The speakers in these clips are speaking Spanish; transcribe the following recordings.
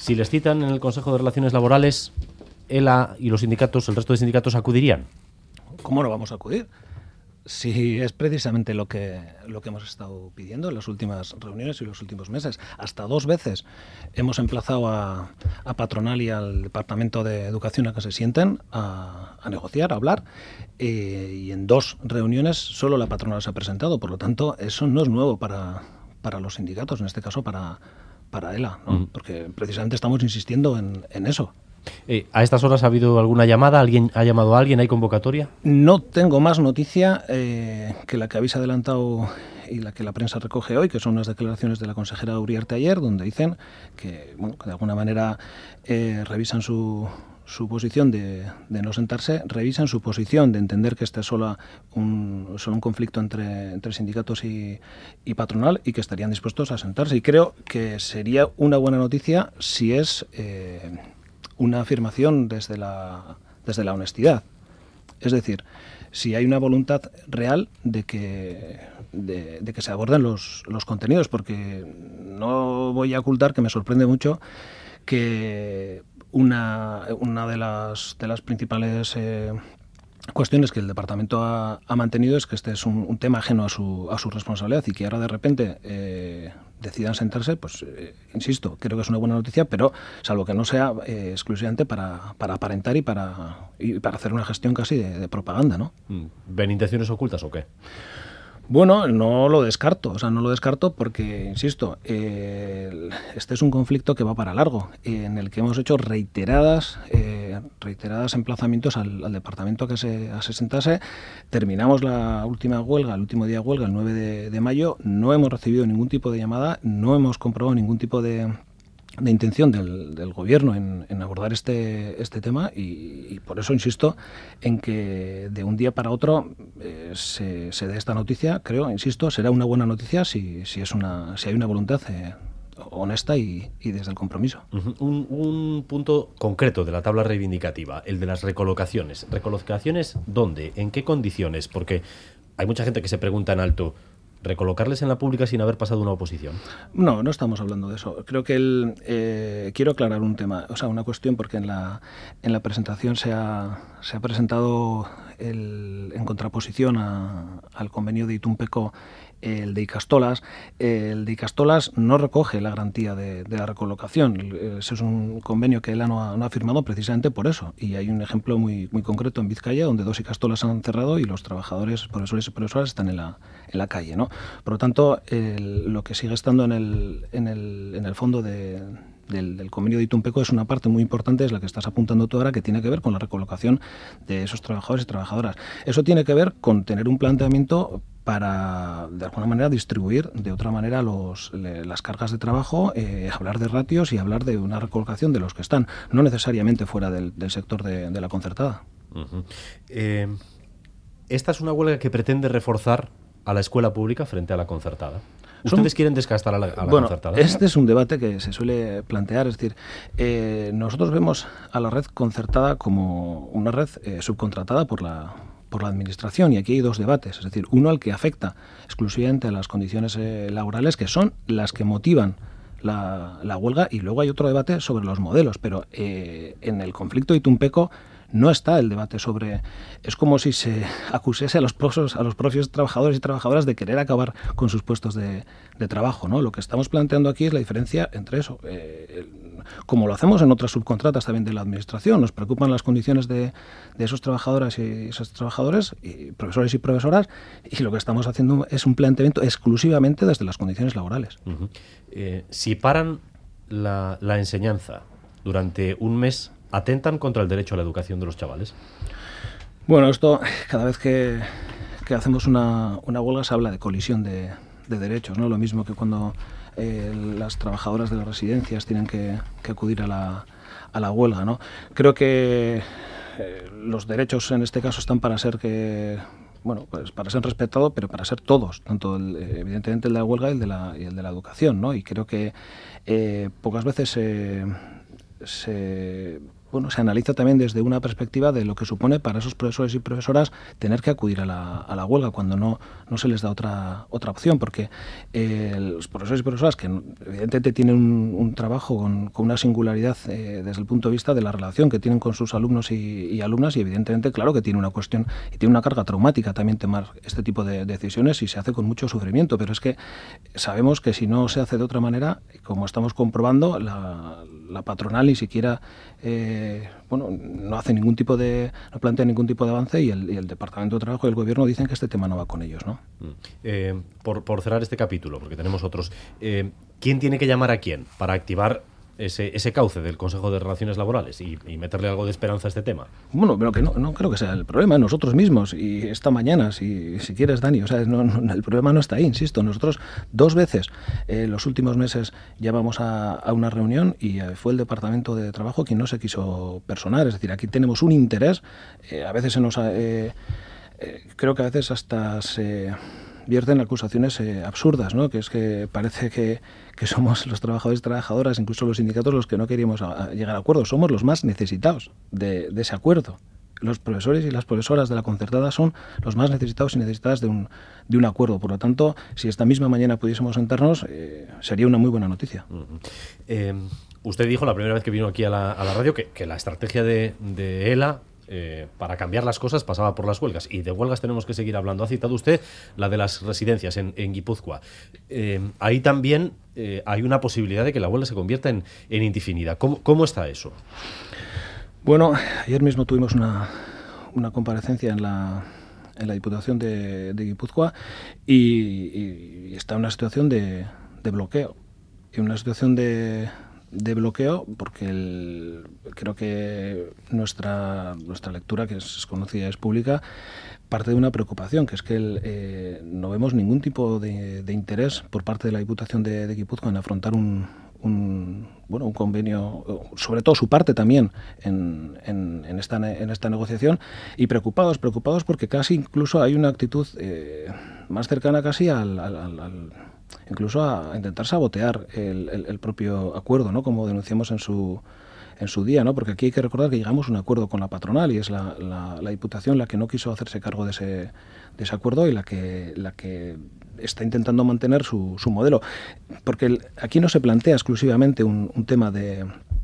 Si les citan en el Consejo de Relaciones Laborales, ELA y los sindicatos, el resto de sindicatos, acudirían. ¿Cómo no vamos a acudir? Sí, es precisamente lo que hemos estado pidiendo en las últimas reuniones y los últimos meses. Hasta 2 veces hemos emplazado a Patronal y al Departamento de Educación a que se sienten a negociar, a hablar, y en 2 reuniones solo la patronal se ha presentado. Por lo tanto, eso no es nuevo para los sindicatos, en este caso para ELA, ¿no? Porque precisamente estamos insistiendo en eso. ¿A estas horas ha habido alguna llamada? ¿Alguien ha llamado a alguien? ¿Hay convocatoria? No tengo más noticia que la que habéis adelantado y la que la prensa recoge hoy, que son unas declaraciones de la consejera Uriarte ayer, donde dicen que, bueno, que de alguna manera revisan su posición de no sentarse, revisan su posición de entender que este es solo un conflicto entre sindicatos y patronal, y que estarían dispuestos a sentarse. Y creo que sería una buena noticia si es una afirmación desde la honestidad. Es decir, si hay una voluntad real de que se aborden los contenidos, porque no voy a ocultar que me sorprende mucho que una de las principales cuestiones que el departamento ha mantenido es que este es un tema ajeno a su responsabilidad, y que ahora de repente decidan sentarse, pues insisto, creo que es una buena noticia, pero salvo que no sea exclusivamente para aparentar y para hacer una gestión casi de propaganda, ¿no? ¿Ven intenciones ocultas o qué? Bueno, no lo descarto, porque, insisto, este es un conflicto que va para largo, en el que hemos hecho reiteradas emplazamientos al departamento a que se sentase. Terminamos la última huelga, el último día de huelga, el 9 de mayo, no hemos recibido ningún tipo de llamada, no hemos comprobado ningún tipo de intención del gobierno en abordar este tema, y por eso insisto en que de un día para otro se dé esta noticia. Creo, insisto, será una buena noticia si hay una voluntad honesta y desde el compromiso. Un punto concreto de la tabla reivindicativa, el de las recolocaciones. ¿Recolocaciones dónde? ¿En qué condiciones? Porque hay mucha gente que se pregunta en alto, ¿recolocarles en la pública sin haber pasado una oposición? No estamos hablando de eso. Creo que quiero aclarar un tema, una cuestión, porque en la presentación se ha presentado en contraposición al convenio de Itunpeco el de Icastolas. El de Icastolas no recoge la garantía de la recolocación. Ese es un convenio que ELA no ha firmado precisamente por eso. Y hay un ejemplo muy concreto en Vizcaya, donde 2 Icastolas han cerrado y los trabajadores, profesores y profesoras, están en la calle, ¿no? Por lo tanto, lo que sigue estando en el fondo del convenio de Itunpeco es una parte muy importante, es la que estás apuntando tú ahora, que tiene que ver con la recolocación de esos trabajadores y trabajadoras. Eso tiene que ver con tener un planteamiento para, de alguna manera, distribuir de otra manera las cargas de trabajo, hablar de ratios y hablar de una recolocación de los que están, no necesariamente fuera del sector de la concertada. Esta es una huelga que pretende reforzar a la escuela pública frente a la concertada. ¿Ustedes quieren desgastar a la concertada? Este es un debate que se suele plantear. Es decir, nosotros vemos a la red concertada como una red subcontratada por la Administración, y aquí hay 2 debates. Es decir, uno al que afecta exclusivamente a las condiciones laborales, que son las que motivan la huelga, y luego hay otro debate sobre los modelos. Pero en el conflicto de Itunpeco no está el debate sobre... Es como si se acusase a los propios trabajadores y trabajadoras de querer acabar con sus puestos de trabajo, ¿no? Lo que estamos planteando aquí es la diferencia entre eso. Como lo hacemos en otras subcontratas también de la Administración, nos preocupan las condiciones de esos trabajadoras y esos trabajadores, y profesores y profesoras, y lo que estamos haciendo es un planteamiento exclusivamente desde las condiciones laborales. Si paran la enseñanza durante un mes, ¿atentan contra el derecho a la educación de los chavales? Bueno, esto, cada vez que hacemos una huelga se habla de colisión de derechos, ¿no? Lo mismo que cuando las trabajadoras de las residencias tienen que acudir a la huelga, ¿no? Creo que los derechos en este caso están para ser para ser respetados, pero para ser todos, tanto evidentemente el de la huelga y el de la educación, ¿no? Y creo que pocas veces se bueno, se analiza también desde una perspectiva de lo que supone para esos profesores y profesoras tener que acudir a la huelga cuando no se les da otra opción, porque los profesores y profesoras que evidentemente tienen un trabajo con una singularidad desde el punto de vista de la relación que tienen con sus alumnos y alumnas, y evidentemente, claro, que tiene una cuestión y tiene una carga traumática también tomar este tipo de decisiones, y se hace con mucho sufrimiento, pero es que sabemos que si no se hace de otra manera, como estamos comprobando, la patronal ni siquiera no hace no plantea ningún tipo de avance, y el Departamento de Trabajo y el Gobierno dicen que este tema no va con ellos, ¿no? Por cerrar este capítulo, porque tenemos otros, ¿quién tiene que llamar a quién para activar ese cauce del Consejo de Relaciones Laborales y meterle algo de esperanza a este tema? Bueno, pero que no creo que sea el problema, nosotros mismos, y esta mañana, si quieres, Dani, o sea, el problema no está ahí, insisto. Nosotros 2 veces los últimos meses llamamos a una reunión y fue el Departamento de Trabajo quien no se quiso personar. Es decir, aquí tenemos un interés, a veces creo que a veces hasta se vierten acusaciones absurdas, ¿no? Que es que parece que somos los trabajadores y trabajadoras, incluso los sindicatos, los que no queríamos llegar a acuerdos. Somos los más necesitados de ese acuerdo. Los profesores y las profesoras de la concertada son los más necesitados y necesitadas de un acuerdo. Por lo tanto, si esta misma mañana pudiésemos sentarnos, sería una muy buena noticia. Usted dijo la primera vez que vino aquí a la radio que la estrategia de ELA para cambiar las cosas pasaba por las huelgas, y de huelgas tenemos que seguir hablando. Ha citado usted la de las residencias en Guipúzcoa. Ahí también hay una posibilidad de que la huelga se convierta en indefinida. ¿Cómo está eso? Bueno, ayer mismo tuvimos una comparecencia en la Diputación de Guipúzcoa, y está en una situación de bloqueo. En una situación de bloqueo porque creo que nuestra lectura, que es conocida, es pública, parte de una preocupación, que es que no vemos ningún tipo de interés por parte de la Diputación de Guipúzcoa en afrontar un convenio, sobre todo su parte también en esta negociación, y preocupados porque casi incluso hay una actitud más cercana casi incluso a intentar sabotear el propio acuerdo, ¿no? Como denunciamos en su día, ¿no? Porque aquí hay que recordar que llegamos a un acuerdo con la patronal, y es la Diputación la que no quiso hacerse cargo de ese acuerdo, y la que está intentando mantener su modelo. Porque aquí no se plantea exclusivamente un tema de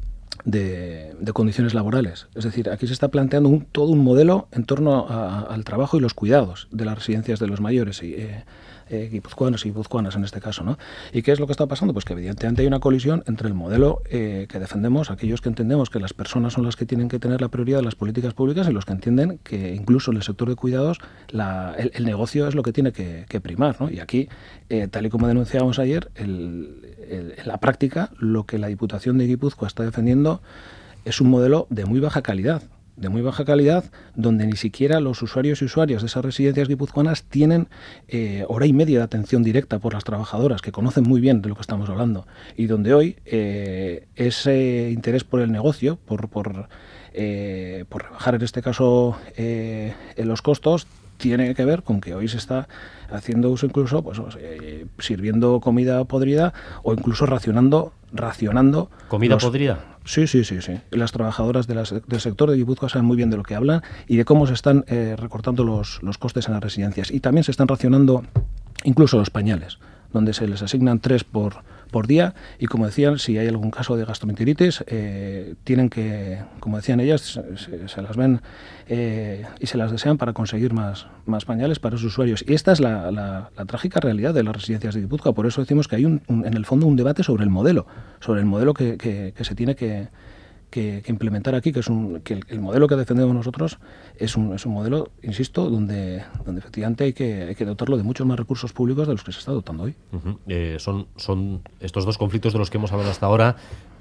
condiciones laborales. Es decir, aquí se está planteando todo un modelo en torno al trabajo y los cuidados de las residencias de los mayores, guipuzcoanos y guipuzcoanas en este caso, ¿no? ¿Y qué es lo que está pasando? Pues que evidentemente hay una colisión entre el modelo que defendemos, aquellos que entendemos que las personas son las que tienen que tener la prioridad de las políticas públicas, y los que entienden que incluso en el sector de cuidados el negocio es lo que tiene que primar, ¿no? Y aquí, tal y como denunciábamos ayer, en la práctica lo que la Diputación de Guipúzcoa está defendiendo es un modelo de muy baja calidad, donde ni siquiera los usuarios y usuarias de esas residencias guipuzcoanas tienen hora y media de atención directa por las trabajadoras, que conocen muy bien de lo que estamos hablando, y donde hoy ese interés por el negocio, por rebajar en este caso los costos, tiene que ver con que hoy se está haciendo uso incluso sirviendo comida podrida, o incluso racionando ¿Comida podrida? Sí. Las trabajadoras del sector de Guipúzcoa saben muy bien de lo que hablan y de cómo se están recortando los costes en las residencias. Y también se están racionando incluso los pañales, donde se les asignan 3 por día, y como decían, si hay algún caso de gastroenteritis, tienen que, como decían ellas, se las ven y se las desean para conseguir más pañales para sus usuarios. Y esta es la trágica realidad de las residencias de Guipúzcoa. Por eso decimos que hay en el fondo un debate sobre el modelo que se tiene que implementar aquí, que el modelo que defendemos nosotros es un modelo, insisto, donde efectivamente hay que dotarlo de muchos más recursos públicos de los que se está dotando hoy. Son estos dos conflictos de los que hemos hablado hasta ahora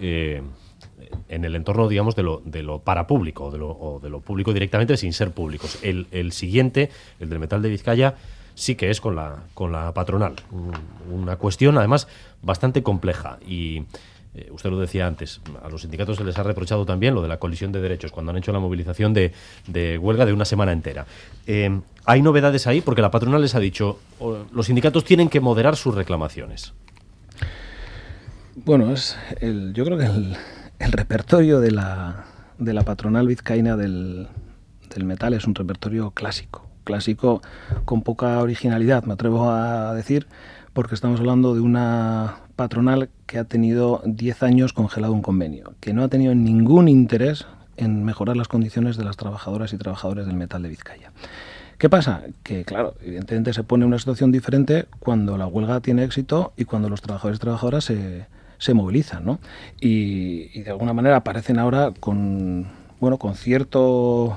en el entorno, digamos, de lo parapúblico, o de lo público directamente sin ser públicos. El siguiente, el del Metal de Vizcaya, sí que es con la patronal. Una cuestión, además, bastante compleja. Y usted lo decía antes, a los sindicatos se les ha reprochado también lo de la colisión de derechos cuando han hecho la movilización de huelga de una semana entera. ¿Hay novedades ahí? Porque la patronal les ha dicho, los sindicatos tienen que moderar sus reclamaciones. Bueno, yo creo que el repertorio de de la patronal vizcaína del metal es un repertorio clásico con poca originalidad, me atrevo a decir, porque estamos hablando de una patronal que ha tenido 10 años congelado un convenio, que no ha tenido ningún interés en mejorar las condiciones de las trabajadoras y trabajadores del metal de Vizcaya. ¿Qué pasa? Que, claro, evidentemente se pone en una situación diferente cuando la huelga tiene éxito y cuando los trabajadores y trabajadoras se movilizan, ¿no? Y de alguna manera aparecen ahora con cierto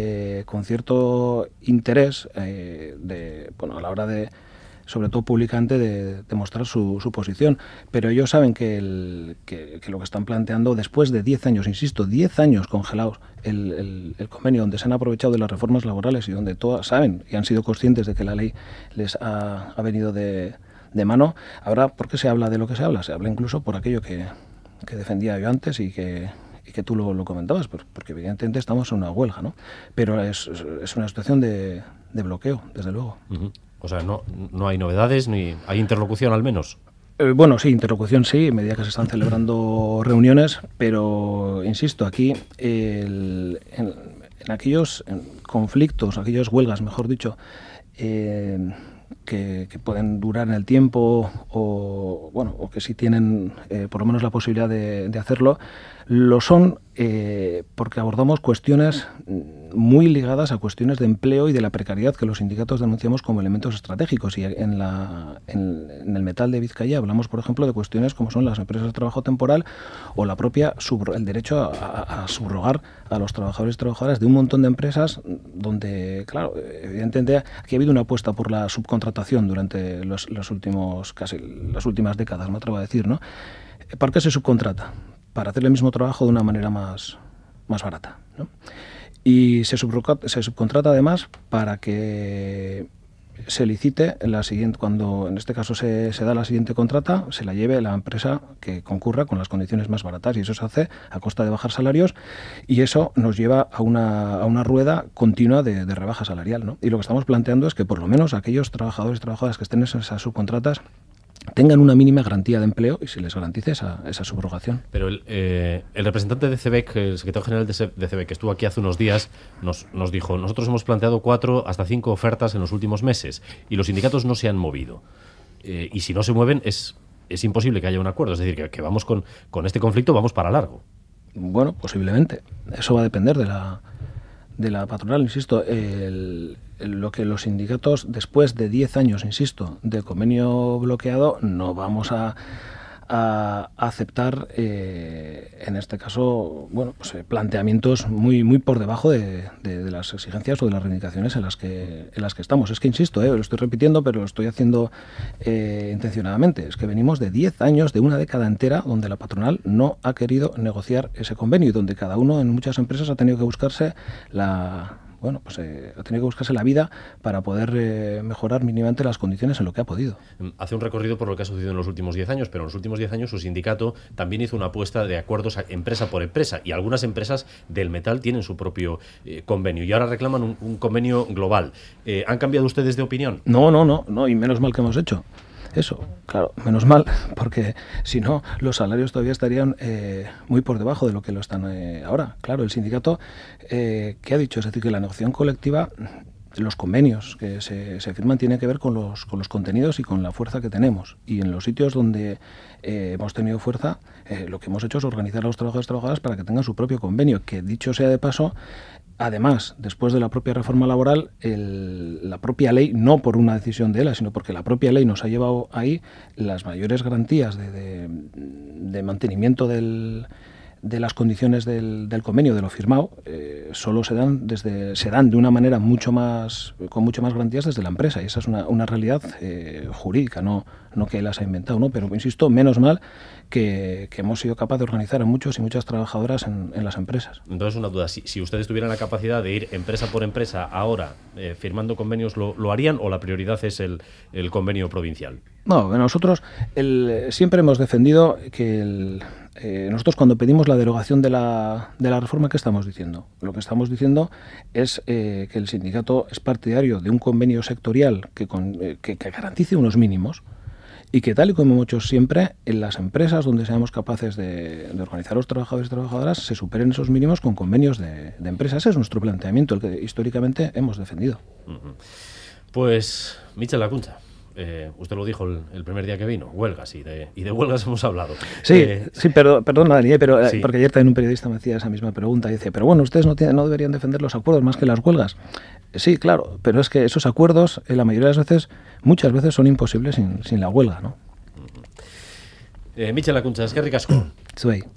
interés a la hora de, sobre todo publicante, de mostrar su posición. Pero ellos saben que lo que están planteando, después de 10 años, insisto, 10 años congelados, el convenio, donde se han aprovechado de las reformas laborales y donde todas saben y han sido conscientes de que la ley les ha venido de mano, ahora, ¿por qué se habla de lo que se habla? Se habla incluso por aquello que defendía yo antes y que tú lo comentabas, porque evidentemente estamos en una huelga, ¿no? Pero es una situación de bloqueo, desde luego. Uh-huh. O sea, no hay novedades, ni hay interlocución al menos. Bueno, sí, interlocución sí, en medida que se están celebrando reuniones, pero insisto, aquí en aquellos conflictos, aquellas huelgas, mejor dicho, que pueden durar en el tiempo o que sí tienen por lo menos la posibilidad de hacerlo, lo son porque abordamos cuestiones muy ligadas a cuestiones de empleo y de la precariedad que los sindicatos denunciamos como elementos estratégicos. Y en el metal de Vizcaya hablamos, por ejemplo, de cuestiones como son las empresas de trabajo temporal o la propia el derecho a subrogar a los trabajadores y trabajadoras de un montón de empresas donde, claro, evidentemente aquí ha habido una apuesta por la subcontratación durante las últimas décadas, me atrevo a decir, ¿no? ¿Por qué se subcontrata? Para hacer el mismo trabajo de una manera más barata, ¿no? Y se subcontrata además para que se licite la siguiente, cuando en este caso se da la siguiente contrata, se la lleve la empresa que concurra con las condiciones más baratas, y eso se hace a costa de bajar salarios, y eso nos lleva a una rueda continua de rebaja salarial, ¿no? Y lo que estamos planteando es que por lo menos aquellos trabajadores y trabajadoras que estén en esas subcontratas tengan una mínima garantía de empleo y se les garantice esa subrogación. Pero el representante de CEBEC, el secretario general de CEBEC, que estuvo aquí hace unos días, nos dijo: nosotros hemos planteado 4 hasta 5 ofertas en los últimos meses y los sindicatos no se han movido. Y si no se mueven es imposible que haya un acuerdo. Es decir, que vamos con este conflicto, vamos para largo. Bueno, posiblemente. Eso va a depender de la patronal, insisto. Lo que los sindicatos, después de 10 años, insisto, de convenio bloqueado, no vamos a aceptar, en este caso, planteamientos muy por debajo de las exigencias o de las reivindicaciones en las que estamos. Es que, insisto, lo estoy repitiendo, pero lo estoy haciendo intencionadamente. Es que venimos de 10 años, de una década entera, donde la patronal no ha querido negociar ese convenio y donde cada uno en muchas empresas ha tenido que buscarse ha tenido que buscarse la vida para poder mejorar mínimamente las condiciones en lo que ha podido. Hace un recorrido por lo que ha sucedido en los últimos 10 años, pero en los últimos 10 años su sindicato también hizo una apuesta de acuerdos empresa por empresa, y algunas empresas del metal tienen su propio convenio y ahora reclaman un convenio global. ¿Han cambiado ustedes de opinión? No, y menos mal que hemos hecho eso, claro, menos mal, porque si no, los salarios todavía estarían muy por debajo de lo que lo están ahora. Claro, el sindicato, ¿qué ha dicho? Es decir, que la negociación colectiva, los convenios que se firman tienen que ver con los contenidos y con la fuerza que tenemos. Y en los sitios donde hemos tenido fuerza, lo que hemos hecho es organizar a los trabajadores y trabajadoras para que tengan su propio convenio, que, dicho sea de paso, además, después de la propia reforma laboral, la propia ley, no por una decisión de ELA, sino porque la propia ley nos ha llevado ahí las mayores garantías de mantenimiento de las condiciones del convenio, de lo firmado, solo se dan de una manera con mucho más garantías desde la empresa, y esa es una realidad jurídica, no que ELA se ha inventado, ¿no? Pero insisto, menos mal que hemos sido capaces de organizar a muchos y muchas trabajadoras en las empresas. Entonces, una duda: si ustedes tuvieran la capacidad de ir empresa por empresa ahora firmando convenios, ¿lo harían, o la prioridad es el convenio provincial? No, nosotros siempre hemos defendido que nosotros, cuando pedimos la derogación de la reforma, ¿qué estamos diciendo? Lo que estamos diciendo es que el sindicato es partidario de un convenio sectorial que garantice unos mínimos, y que, tal y como hemos hecho siempre, en las empresas donde seamos capaces de organizar a los trabajadores y trabajadoras se superen esos mínimos con convenios de empresas. Ese es nuestro planteamiento, el que históricamente hemos defendido. Pues, Michel Lacuncha, usted lo dijo el primer día que vino, huelgas, y de huelgas hemos hablado. Sí, perdona, Daniel, pero sí. porque ayer también un periodista me hacía esa misma pregunta y dice, pero bueno, ustedes no deberían defender los acuerdos más que las huelgas. Sí, claro, pero es que esos acuerdos, la mayoría de las veces, muchas veces son imposibles sin la huelga, ¿no? Michel Lacuncha, eskerrik asko. Zuei.